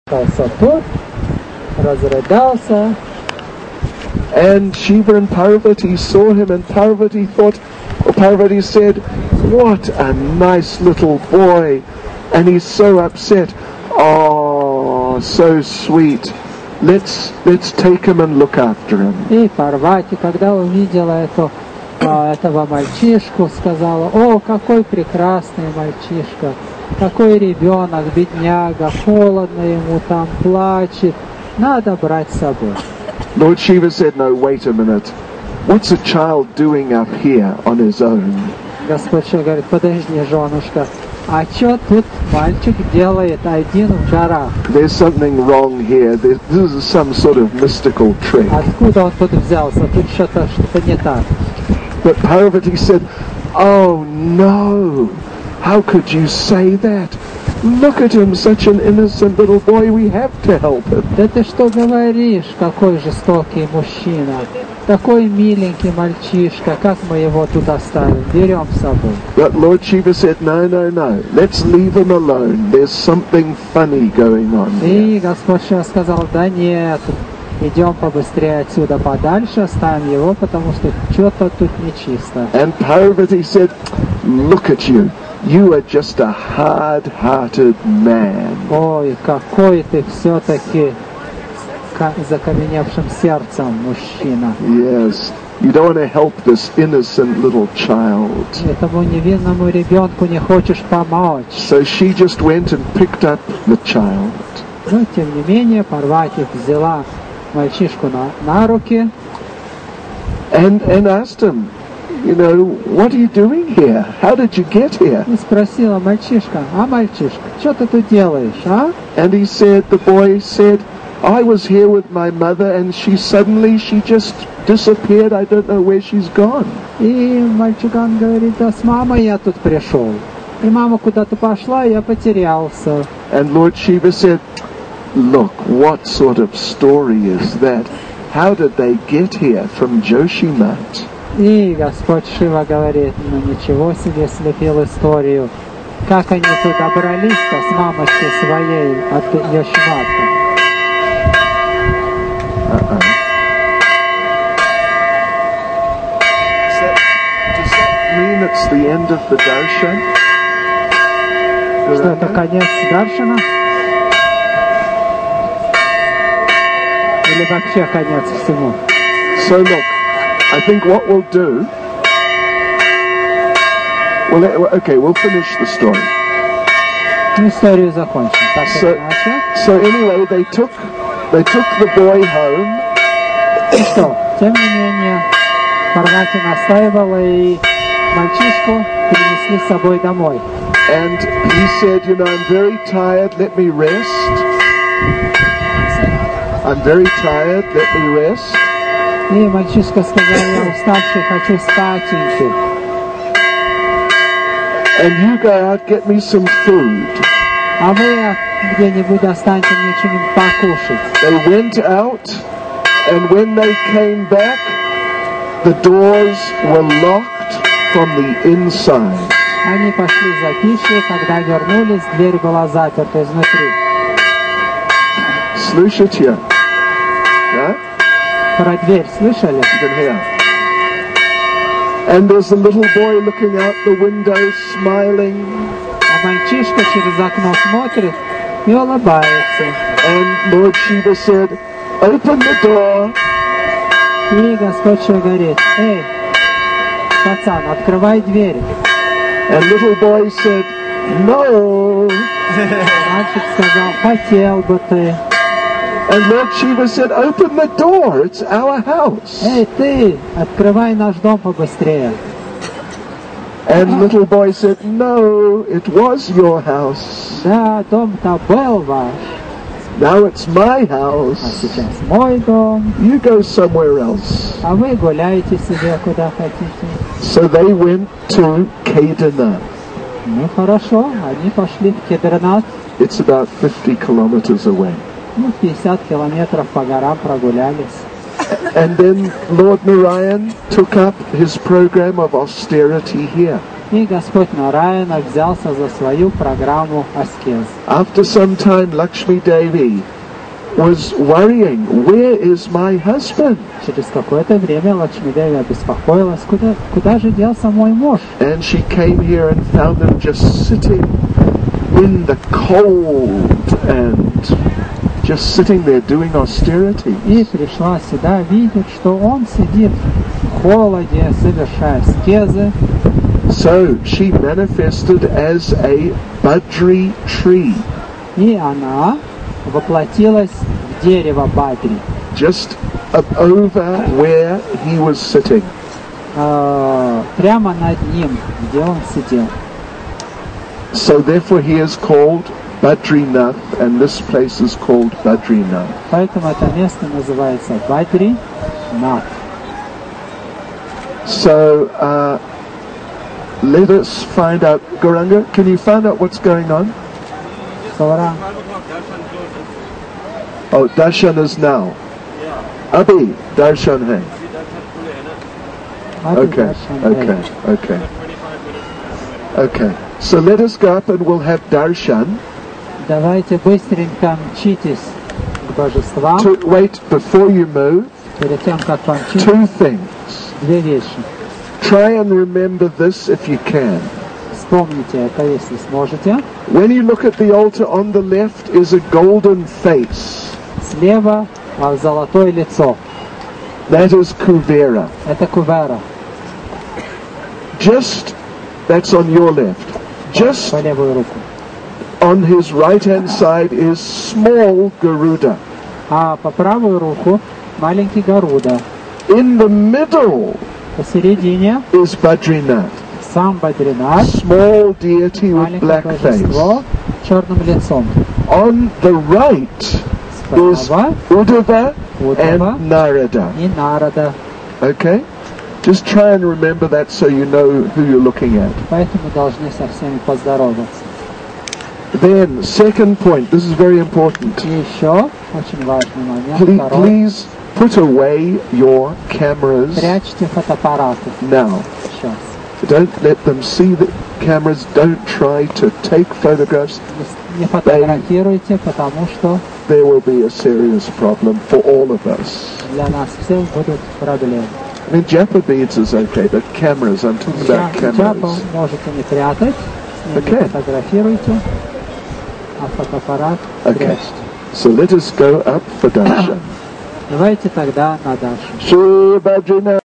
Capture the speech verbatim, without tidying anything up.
Тут разрыдался. And Shiva and Parvati saw him, and Parvati thought, or Parvati said, "What a nice little boy," and he's so upset. Oh, so sweet. Let's let's take him and look after him. И Парвати, когда увидела эту, этого мальчишку, сказала: "О, какой прекрасный мальчишка, какой ребенок, бедняга, холодно ему там, плачет, надо брать с собой." Lord Shiva said, "No, wait a minute. What's a child doing up here on his own?" Господь Шива говорит: "Подожди, женушка, а что тут мальчик делает один в горах?" There's something wrong here. This is some sort of mystical trick. Откуда он тут взялся? Тут что-то что-то не так. But Parvati said, "Oh no, how could you say that? Look at him, such an innocent little boy, we have to help him." Да ты что говоришь, какой жестокий мужчина, такой миленький мальчишка, как мы его тут оставим, берем с собой. But Lord Shiva said, "No, no, no, let's leave him alone. There's something funny going on here." И Господь Шива сказал: "Да нет, идем побыстрее отсюда подальше, оставим его, потому что что-то тут нечисто." And Parvati said, "Look at you. You are just a hard-hearted man." Ой, какой ты все-таки закаменевшим сердцем мужчина. Yes, you don't want to help this innocent little child. Этому невинному ребенку не хочешь помочь. So she just went and picked up the child. Но тем не менее Парвати взяла мальчишку на, на руки. And and asked him, you know, "What are you doing here? How did you get here?" И спросила: "Мальчишка, а мальчишка, что ты тут делаешь, а?" And he said, the boy said, "I was here with my mother, and she suddenly, she just disappeared. I don't know where she's gone." И мальчуган говорит: "Да с мамой я тут пришел. И мама куда-то пошла, и я потерялся." And Lord Shiva said, "Look, what sort of story is that? How did they get here from Joshimat?" И Господь Шива говорит: "Ну ничего себе, слепил историю. Как они тут добрались-то с мамочкой своей от Йошимата?" Uh-oh. Does that, does that mean it's the end of the darshan? Что это конец даршана? Или вообще конец всему? So look, I think what we'll do, well, okay, we'll finish the story. Историю закончим. Так So, или иначе. so anyway, they took, they took the boy home. И что? Тем не менее, Парвати настаивала, и мальчишку перенесли с собой домой. And he said, "You know, I'm very tired, let me rest. I'm very tired, let me rest." И мальчишка сказал: "Я уставший, хочу спатеньки. And you go out, get me some food." А вы где-нибудь достаньте мне что-нибудь покушать." They went out, and when they came back, the doors were locked from the inside. Они пошли за пищей, когда вернулись, дверь была заперта изнутри. Слышите? Да? Про дверь слышали? You can hear. And there's a little boy looking out the window, smiling. А мальчишка через окно смотрит и улыбается. And Lord Shiva said, "Open the door." И Господь Шива говорит: "Эй, пацан, открывай дверь." And little boy said, "No." Мальчик сказал: "Хотел бы ты." And Lord Shiva said, "Open the door, it's our house." Эй, ты, открывай наш дом побыстрее. And little boy said, "No, it was your house. Да, дом-то был ваш, Now it's my а house. сейчас мой дом, You go somewhere else." а вы гуляйте себе куда хотите. So they went to Kedarnath. Ну хорошо, они пошли в Кедарнат. It's about fifty kilometers away. Ну, пятьдесят километров по горам прогулялись. And then Lord Narayan took up his program of austerity here. И Господь Нараяна взялся за свою программу аскез. After some time, Lakshmi Devi was worrying, where is my husband? Через какое-то время Лакшмидеви обеспокоилась, куда, куда же делся мой муж? And she came here and found him just sitting in the cold and just sitting there doing austerity. И пришла сюда, видит, что он сидит в холоде, совершая аскезы. So she manifested as a Badri tree. И она воплотилась в дерево Бадри, Just up over where he was sitting. э, прямо над ним, где он сидел. So therefore he is called Badrinath, and this place is called Badrinath. Поэтому это место называется Бадри Нат. So uh, let us find out. Gauranga, can you find out what's going on? Гауранг, Oh, darshan is now. Abhi, darshan hai. Бадри Okay, Даршан Рей. okay, okay. Okay, so let us go up and we'll have darshan. Давайте быстренько мчитесь к божествам. To, wait, before you move, Перед тем, как помчитесь, two things. две вещи. Try and remember this if you can. Вспомните это, если сможете. When you look at the altar, on the left is a golden face. Слева а, золотое лицо. That is Kuvera. Это Кувера. Just, that's on your left. Just По левую руку. on his right hand side is small Garuda. А по правую руку маленький Гаруда. In the middle Посередине is Badrinath. сам Бадринат, Small deity with маленькое black face. божество с черным лицом. On the right is Справа Uddhava Уddhава and Narada. и Нарада. Okay? Just try and remember that so you know who you're looking at. Поэтому должны со всеми поздороваться. Then, second point, this is very important. И еще очень важный момент. Please, Второй. please put away your cameras Прячьте фотоаппараты. now. Сейчас. Don't let them see the cameras. Don't try to take photographs. Не фотографируйте, потому что There will be a serious problem for all of us. для нас всех будут проблемы. I mean, japa beads is okay, but cameras, I'm talking about Джапу cameras. можете не прятать, не Okay. фотографируйте, а фотоаппарат Okay. прячьте. So let us go up for darshan. Давайте тогда на дальше. Shri Badrinath.